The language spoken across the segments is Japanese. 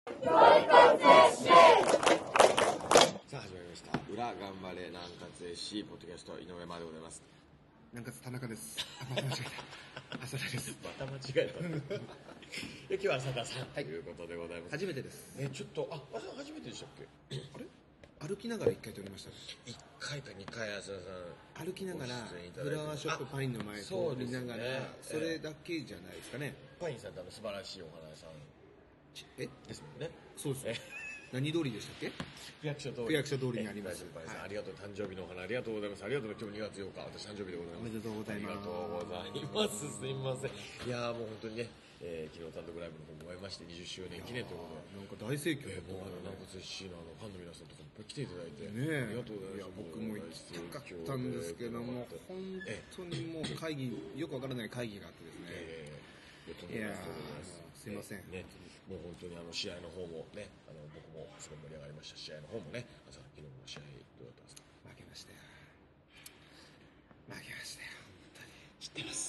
さあ始まりました裏頑張れ南葛 SC ポッドキャスト井上真でございます。 南葛田中です。また間違えた。浅田です。 また間違えた今日は浅田さんということでございます。 初めてです。 ちょっと浅田初めてでしたっけ？ あれ歩きながら1回撮りましたね。 1回か2回浅田さん歩きながらフラワーショップパインの前通りながら それだけじゃないですかね。 パインさんって素晴らしいお花屋さんですもんね。 そうです。何通りでしたっけ？ 区役所通りにあります。 ありがとう。誕生日のお花ありがとうございます。ありがとう。今日2月8日私誕生日でございます。 おめでとうございます。 ありがとうございます。すいません。いやもう本当にね、昨日単独ライブの方も終えまして20周年記念ということで、 なんか大盛況。 もう南葛 SC のファンの皆さんとかいっぱい来ていただいて、 ね、 ありがとうございます。 僕も行きたかったんですけども、本当にもう会議よくわからない会議があってですね。いやすいません。 ね、もう本当に試合の方もね、僕もすごい盛り上がりました。試合の方もね、昨日の試合どうだったんですか？ 負けましたよ。本当に。 知ってます。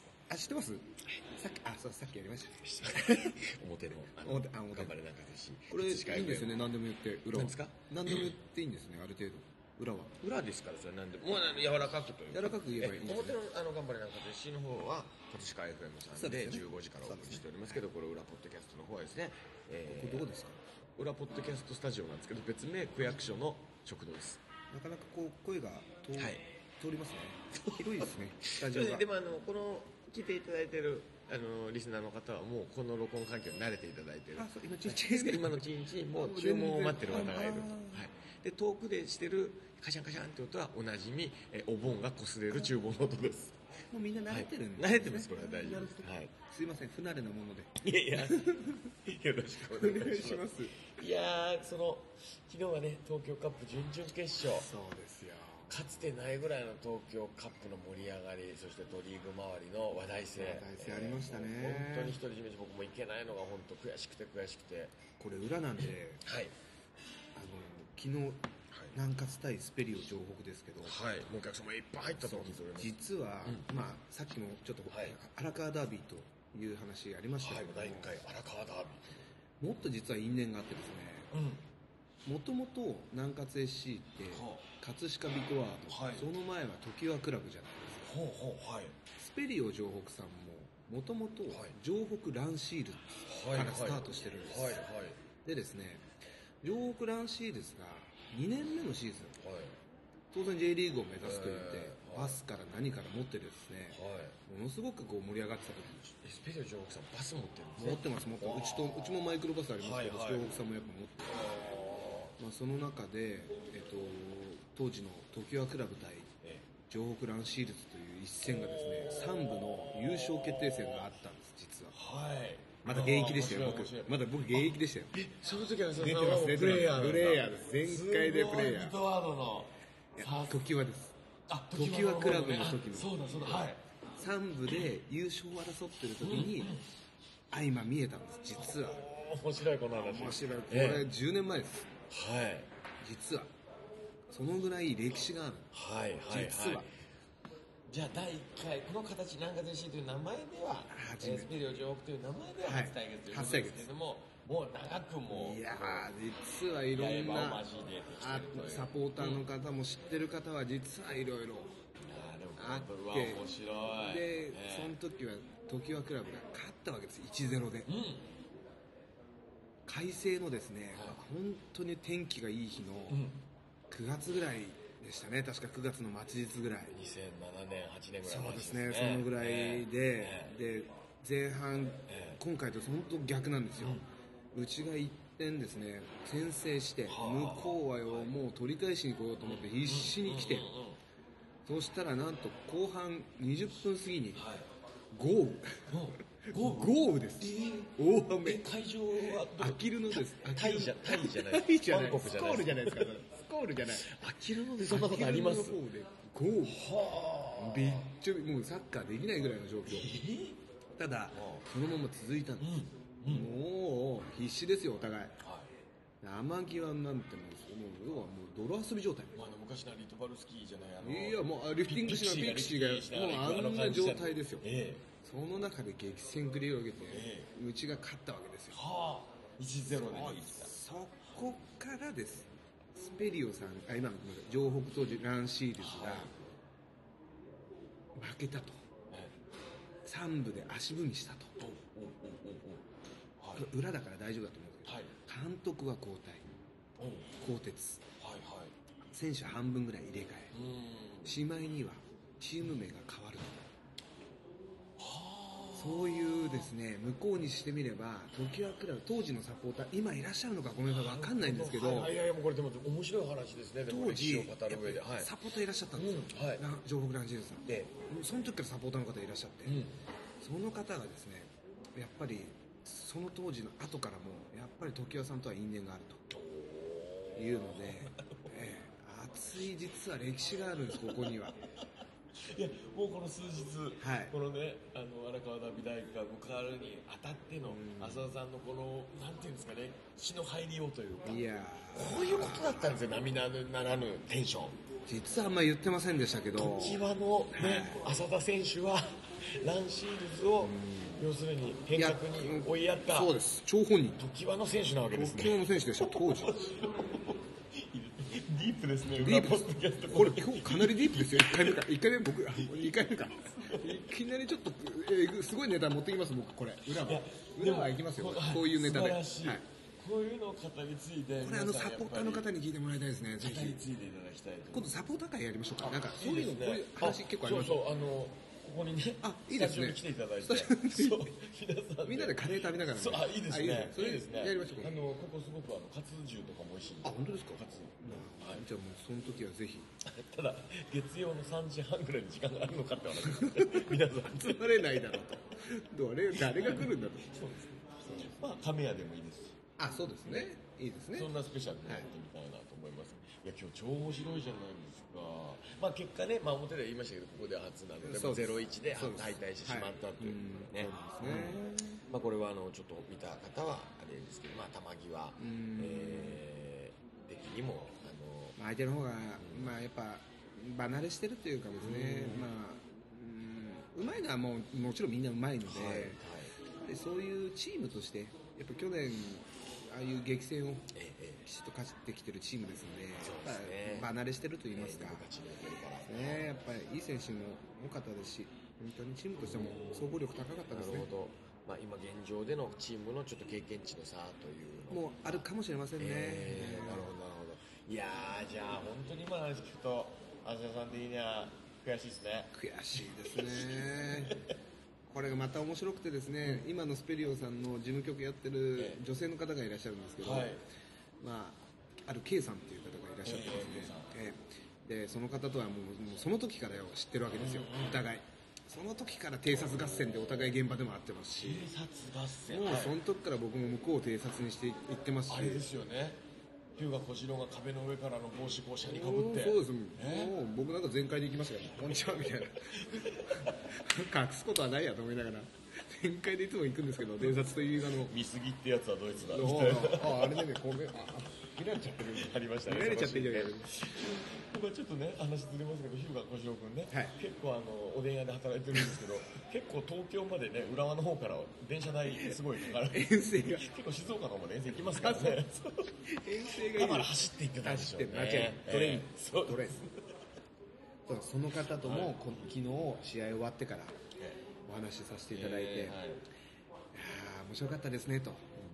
あ、知ってます？さっきやりましたね。 表の頑張れなんかですし、 これいいんですよね。何でも言って裏は。 何ですか？ 何でも言っていいんですね。ある程度裏は。 裏ですからそれ何でも柔らかくという。 柔らかく言えばいいんですね。 表の頑張れなんかですしの方は葛飾 FM さんで15時からお送りしておりますけど、これ裏ポッドキャストの方はですね。 これどこですか？ 裏ポッドキャストスタジオなんですけど、別名区役所の食堂です。 なかなかこう声が通りますね。広いですね。スタジオが。 でもこの来ていただいているリスナーの方はもうこの録音環境に慣れていただいている。 今ちんちんですか？ 今のちんちんも注文を待ってる方がいる。で遠くでしてるカシャンカシャンって音はおなじみお盆が擦れる厨房の音です。 もうみんな慣れてるんですね。 慣れてます。これは大丈夫です。 すいません、不慣れなもので。 いやよろしくお願いします。いや昨日はね東京カップ準々決勝。 そうですよ。 かつてないぐらいの東京カップの盛り上がり、そしてドリーグ周りの話題性ありましたね。 本当に独り占めし僕も行けないのが本当悔しくてこれ裏なんで、昨日南葛対スペリオ城北ですけど、 もうお客様いっぱい入ったと思うんですよ。 実は、さっきもちょっと、荒川ダービーという話ありましたけども、 第1回荒川ダービーもっと実は因縁があってですね、もともと南葛 SC って葛飾ビトワード、その前は常盤クラブじゃないですか。スペリオ城北さんももともと城北ランシールからスタートしてるんです。でですね、城北ランシールズが2年目のシーズン、当然 J リーグを目指すと言ってバスから何から持ってですね、ものすごくこう盛り上がってた時にスペリオ城北さんバス持ってるんですね。 持ってます。うちもマイクロバスありますけど、城北さんもやっぱ持ってます。その中で、当時の常盤クラブ対城北ランシールズという一戦がですね、3部の優勝決定戦があったんです実は。まだ現役でしたよ。僕現役でしたよ。 その時は出てます。プレイヤーです。全開でプレイヤー。 ビトワードの常盤です。常盤クラブの時の。 そうだ 3部で優勝を争ってる時に相ま見えたんです。実は面白いこの話。 面白い。これ10年前です。実はそのぐらい歴史がある。実はじゃあ第1回この形南葛 SC という名前ではスペリオ城北という名前では初対決ということですけれども、もう長くもいや実はいろんなサポーターの方も知ってる方は実はいろいろあって、 面白い。 でその時は常盤クラブが勝ったわけです。 1-0 で、快晴のですね、本当に天気がいい日の9月ぐらいでしたね。確か9月の末日ぐらい、 2007年8年ぐらいそうですね、そのぐらいで、前半、今回と本当逆なんですよ。うちが1点ですね先制して、向こうはもう取り返しに来ようと思って必死に来て、そうしたらなんと後半20分過ぎに豪雨です。大雨。 会場はあきるのです。 タイじゃない。 スコールじゃないですか。スコールじゃない。 あきるのでそんなことあります？ 豪雨。びっちょび、もうサッカーできないぐらいの状況。ただそのまま続いたんです。もう必死ですよお互い。生際なんてもう要はもう泥遊び状態。 昔のリトバルスキーじゃない。 いやもうリフティングしなピクシーがもうあんな状態ですよ。その中で激戦繰り広げて、うちが勝ったわけですよ。 1-0 で逃げてた。 そこからです。スペリオさん、今の城北当時ランシールズが負けたと、3部で足踏みしたと、裏だから大丈夫だと思うんですけど、監督は交代、更迭、選手半分ぐらい入れ替え、しまいにはチーム名が変わると。そういうですね、向こうにしてみれば常盤クラブ当時のサポーター今いらっしゃるのかごめんなさい分かんないんですけど、 いやいやもうこれでも面白い話ですね。 当時サポーターいらっしゃったんですよ、城北ランジールさんで、その時からサポーターの方いらっしゃって、その方がですねやっぱりその当時の後からもやっぱり常盤さんとは因縁があるというので、熱い実は歴史があるんですここには。 いやもうこの数日、このね荒川ダビ大会が迎えるにあたっての浅田さんのこのなんていうんですかね、気の入りようというか、いやこういうことだったんですよ。並ならぬテンション。 実はあんま言ってませんでしたけど、 常盤の、浅田選手はランシールズを要するに変革に追いやった、 そうです、張本人常盤の選手なわけですね。 常盤の選手でした当時。 ディープですね。 ディープです。これ今日かなりディープですよ。1回目か。1回目僕、2回目か。いきなりちょっと、すごいネタ持ってきます僕これ。裏は行きますよ。こういうネタで。 こういうの方について、 これサポーターの方に聞いてもらいたいですね。ぜひ。 語り継いでいただきたい。 今度サポーター会やりましょうか。なんかそういうのこういう話結構あります。 そうここにね、 いいですね。 来ていただいて、そう皆さんみんなでカレー食べながらね。 そういいですね。 それですね。やりましょう。 ここすごくカツ重とかも美味しい。 本当ですか。じゃあもうその時はぜひ。 ただ月曜の3時半ぐらいに時間があるのかって話皆さん集まれないだろうと。誰が来るんだと。 そうですね。まあ亀屋でもいいですし。 そうですね。いいですね。 そんなスペシャルでやってみたいなと思います。いや今日超面白いじゃないですか。まあ結果ね、表で言いましたけどここで初なので、0-1で敗退してしまったというね。まあこれはちょっと見た方はあれですけど、球際的にも相手の方がやっぱ離れしてるというかですね、うまいのはもちろんみんなうまいので、そういうチームとしてやっぱ去年ああいう激戦をきちっと勝ってきてるチームですので、離れしてると言いますか、やっぱりいい選手も多かったですし、本当にチームとしても総合力高かったですね。 今現状でのチームのちょっと経験値の差というのもあるかもしれませんね。 なるほどなるほど。いやじゃあ本当に今の話聞くと浅田さん的には悔しいですね。 悔しいですね。これがまた面白くてですね、今のスペリオさんの事務局やってる女性の方がいらっしゃるんですけど、ある K さんっていう方がいらっしゃってですね、でその方とはもうその時から知ってるわけですよ、お互い。その時から偵察合戦でお互い現場でも会ってますし、 偵察合戦、 もうその時から僕も向こうを偵察にして行ってますし、 あれですよね、日向小次郎が壁の上からの帽子こう車にかぶって、 そうです、もう僕なんか全開で行きましたから、こんにちはみたいな隠すことはないやと思いながら全開でいつも行くんですけど、偵察という見過ぎってやつはドイツだあれね、こうね、見られちゃってる、 ありましたね、 見られちゃってるじゃない僕はちょっとね、話ずれますけど、日向小次郎君ね、結構おでん屋で働いてるんですけど、結構東京までね、浦和の方から電車代すごいかかる。 遠征が。 結構静岡の方まで遠征行きますからね。 遠征がいい。 だから走って行ってたんでしょうね。 トレイン。その方とも昨日試合終わってからお話しさせていただいて、面白かったですねと。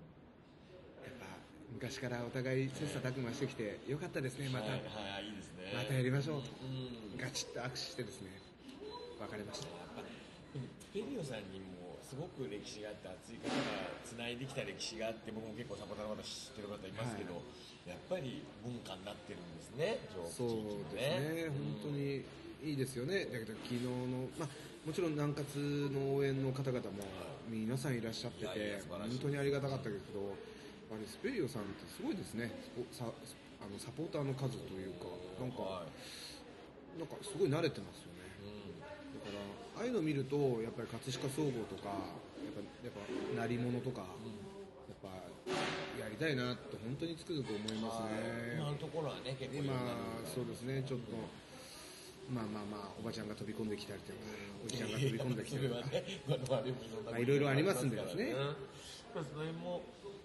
昔からお互い切磋琢磨してきてよかったですね、またやりましょうと、ガチッと握手してですね、別れました。 ペリオさんにもすごく歴史があって、熱い方がつないできた歴史があって、僕も結構サポーターの方知ってる方いますけど、やっぱり文化になってるんですね、 そうですね、本当にいいですよね。だけど昨日の、もちろん南葛の応援の方々も皆さんいらっしゃってて、本当にありがたかったけど、スペリオさんってすごいですね、サポーターの数というか、なんかすごい慣れてますよね。だからああいうのを見ると、やっぱり葛飾総合とか、やっぱ鳴り物とか、やっぱやりたいなって本当につくづく思いますね。 今のところはね、結構今そうですね、ちょっとおばちゃんが飛び込んできたりとか、おじちゃんが飛び込んできたりとか、いろいろありますんでですね。 それも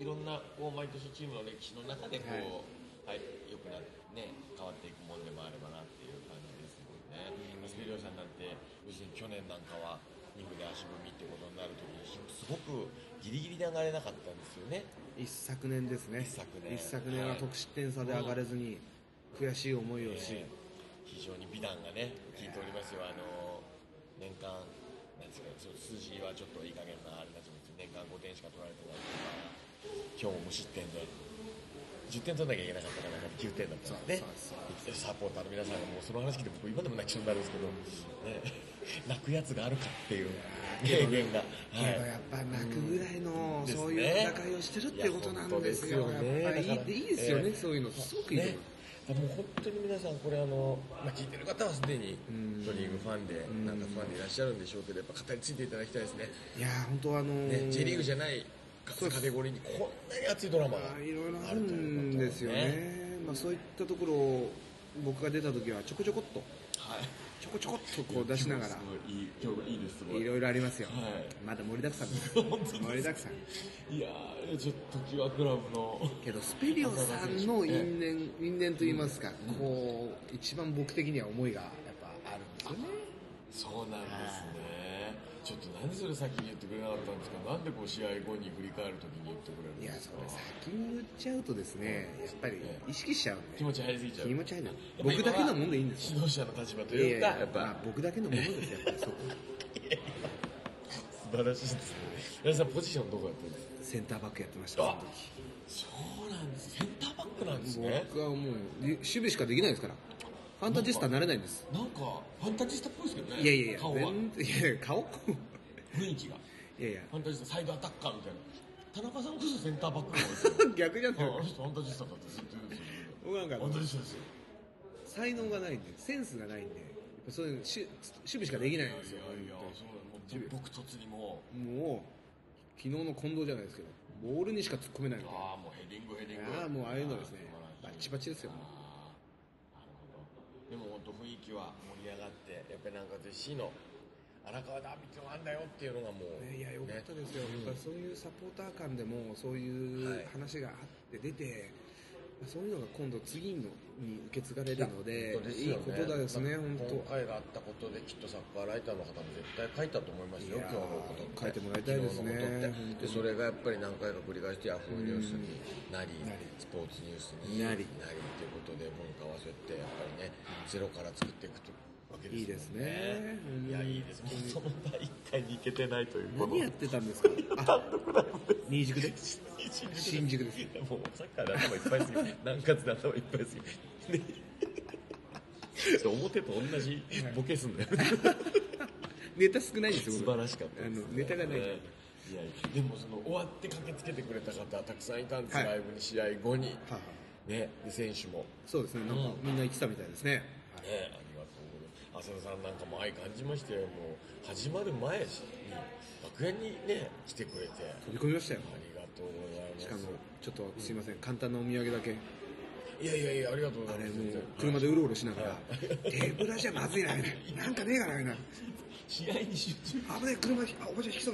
いろんなこう毎年チームの歴史の中でこう、はい良くなってね変わっていくものでもあればなっていう感じですもんね。スペリオさんなんて要するに去年なんかは2部で足踏みってことになるときにすごくギリギリで上がれなかったんですよね。 一昨年ですね。一昨年は得失点差で上がれずに悔しい思いをし、 非常に美談がね聞いておりますよ。年間なんですか、数字はちょっといい加減なあれになっちゃうんですけど、年間5点しか取られてないとか、今日も無失点で10点取らなきゃいけなかったから9点だったんですね。サポーターの皆さんがもうその話聞いて僕今でも泣きそうになるんですけど、泣くやつがあるかっていう経験が、 やっぱ泣くぐらいのそういう戦いをしてるっていうことなんですよ。やっぱりいいですよね、そういうのすごくいいと思う。 もう本当に皆さんこれ聞いてる方はすでにトリーグファンでなんかファンでいらっしゃるんでしょうけど、やっぱ語り継いでいただきたいですね。 いや本当 J リーグじゃないカテゴリーにこんなに熱いドラマがいろいろあるんですよね。そういったところを僕が出た時はちょこちょこっとちょこちょこっとこう出しながらいろいろありますよ。まだ盛りだくさんです盛りだくさん。 いやーちょっと時はクラブのけどスペリオさんの因縁といいますか、こう一番僕的には思いがやっぱあるんですよね。 そうなんですね。ちょっとなんでそれ先に言ってくれなかったんですか。なんでこう試合後に振り返るときに言ってくれるんですか。 いやそれ先に言っちゃうとですね、やっぱり意識しちゃうんで気持ち入りすぎちゃう。 気持ち入る。僕だけのものでいいんですよ。指導者の立場というかやっぱ僕だけのものですよ。やっぱりそこ素晴らしいですね。皆さんポジションどこやってるんですか。 センターバックやってました。 そうなんです。センターバックなんですね。 僕はもう守備しかできないですから。ファンタジスタになれないんです。 なんかファンタジスタっぽいですけどね。 いや顔は。 顔雰囲気が。ファンタジスタサイドアタッカーみたいな。田中さんこそセンターバックですよ。逆じゃない。 ファンタジスタだってずっと言うんですよ。 僕なんかファンタジスタですよ。 才能がないんで、センスがないんで、そういう守備しかできないんですよ。 僕突にも昨日の近藤じゃないですけど、ボールにしか突っ込めないので。 もうヘディング。 もうああいうのですね。バッチバチですよ。 でも本当雰囲気は盛り上がって、やっぱりなんかZCの荒川ダービーってのがあんだよっていうのがもう、 いや良かったですよ。やっぱそういうサポーター間でもそういう話があって出て、そういうのが今度次に受け継がれるので、いいことだですね。本当。 今回があったことできっとサッカーライターの方も絶対書いたと思いますよ。今日のこと書いてもらいたいですね。 でそれがやっぱり何回か繰り返してヤフーニュースになり、スポーツニュースになりということで文化を忘れてやっぱりねゼロから作っていくとわけですね。いいですね。いやいいです。もうその第1回に行けてないという。 何やってたんですか。 単独ライブで新宿で。新宿です。 もうサッカーで頭いっぱいすぎて、南葛で頭いっぱいすぎて。表と同じボケすんだよ。 ネタ少ないんですよ。 素晴らしかったです。 ネタがない。 いやでも終わって駆けつけてくれた方たくさんいたんです。ライブに試合後にね、選手もそうですね。なんかみんな言ってたみたいですね。 ありがとうございます。浅田さんなんかも愛感じまして、もう始まる前に楽屋にね来てくれて飛び込みましたよ。 ありがとうございます。 しかもちょっとすいません、簡単なお土産だけ。 いやありがとうございます。 もう車でうろうろしながら手ぶらじゃまずいな、なんかねえかな、 試合に集中。 危ない、車おばちゃん引きそう。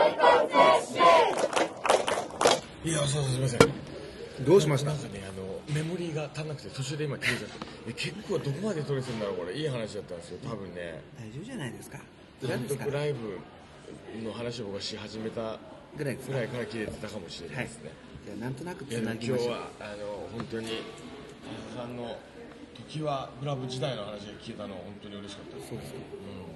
いやすいません。 どうしました。 なんかねメモリーが足んなくて途中で今切れちゃって結構どこまで撮れてるんだろう。これいい話だったんですよ多分ね。 大丈夫じゃないですか。 単独ライブの話を僕はし始めたぐらいから切れてたかもしれないですね。 いやなんとなくつなぎましょう。 今日は本当に浅田さんの時はグラブ時代の話が聞けたのは本当に嬉しかったです。 そうですか。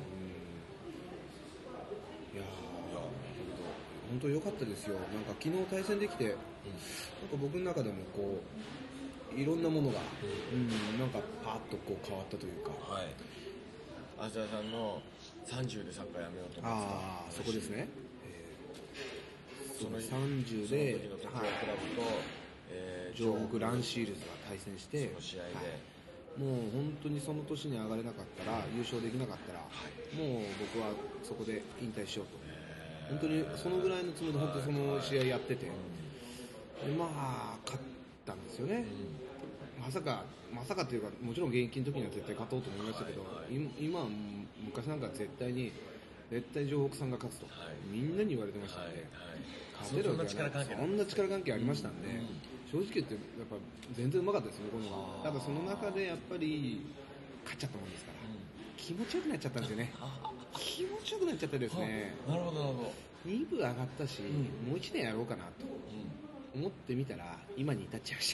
いや本当良かったですよ。なんか昨日対戦できて、なんか僕の中でもこういろんなものが、なんかパーッとこう変わったというか。浅田さんの30でサッカーやめようと思ってた。そこですね。その30でその時の時はクラブと城北ランシールズが対戦して、その試合で、もう本当にその年に上がれなかったら、優勝できなかったら、もう僕はそこで引退しようと。本当にそのぐらいのつもりで本当にその試合やってて、でまあ勝ったんですよね。まさかというか、もちろん現役の時には絶対勝とうと思いましたけど、今昔なんか絶対に絶対城北さんが勝つと、みんなに言われてましたんで、勝てるわけはない。そんな力関係ありましたんで、正直言ってやっぱ全然うまかったですよ、このただその中でやっぱり勝っちゃったもんですから、気持ちよくなっちゃったんですよね。気持ちよくなっちゃってですね。 なるほどなるほど。 2部上がったし、もう1年やろうかなと思ってみたら今に至っちゃいました。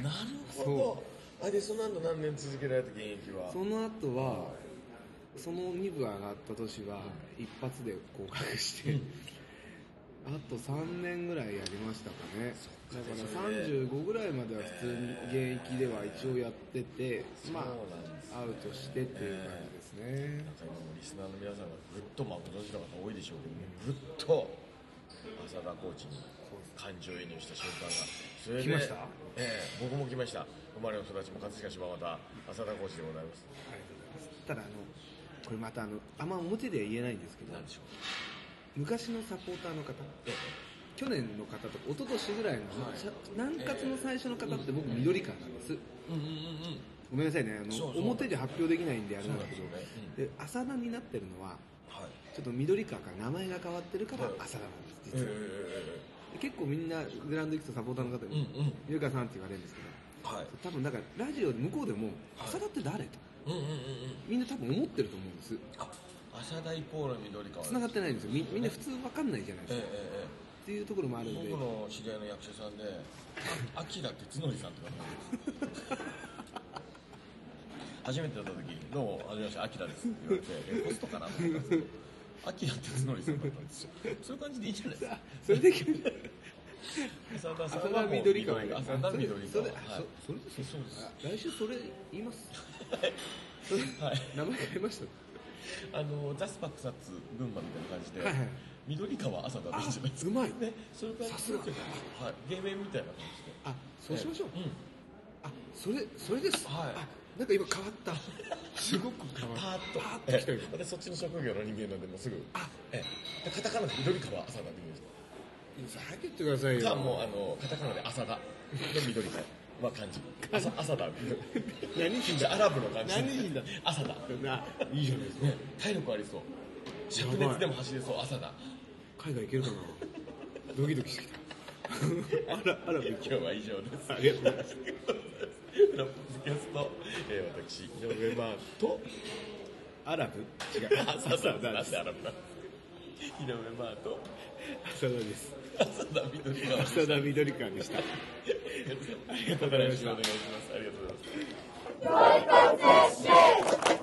なるほど。でその後何年続けられた現役は？ その後はその2部上がった年は一発で合格して、あと3年ぐらいやりましたかね。だから35ぐらいまでは普通に現役では一応やってて、まあアウトしてっていう感じですね。 なんか今もリスナーの皆さんがぐっとご存知の方多いでしょうけど、ぐっと浅田コーチに感情移入した瞬間がそれで来ました？ 僕も来ました。生まれも育ちも葛飾柴又浅田コーチでございます。 ありがとうございます。ただこれまたあんま表では言えないんですけど、 何でしょう、 昔のサポーターの方、去年の方とか一昨年ぐらいの南葛の最初の方って僕緑川なんです。ごめんなさいね、表で発表できないんであれなんだけど、で浅田になってるのは、ちょっと緑川から名前が変わってるから浅田なんです実は。結構みんなグラウンド行くとサポーターの方に緑川さんって言われるんですけど、多分だからラジオで向こうでも浅田って誰とみんな多分思ってると思うんです。 浅田イコール緑川繋がってないんですよ。みんな普通分かんないじゃないですか、っていうところもあるので。 僕の知り合いの役者さんで明哲則さんとか初めて会った時「どうもはじめまして明です」って言われてポストかなと思ったんですけど明哲則さんだったんですよ。そういう感じでいいじゃないですか。 それできる浅田緑川。 浅田緑川。 それです来週それ言います名前変えました。 ザスパ草津群馬みたいな感じで、緑川浅田でいいんじゃないですか。 うまいね、それからさすが芸名みたいな感じで。そうしましょう。それです。なんか今変わった。すごく変わった。 パーッと来たよ。私そっちの職業の人間なんでもうすぐ。カタカナで緑川浅田でいいんですか。 さっき言ってくださいよ。 もうカタカナで浅田の緑川は漢字。浅田。 何人だ。 アラブの漢字。 何人だ。 浅田。 いいじゃないですか。 体力ありそう。灼熱でも走れそう。浅田。 海外行けるかな。ドキドキしてきた。アラブ今日は以上です。 ありがとうございます。 ポッドキャスト、私井上真とアラブ違う。 浅田なんでアラブなんです井上真と浅田です。 浅田緑川でした。ありがとうございました。お願いします。ありがとうございます。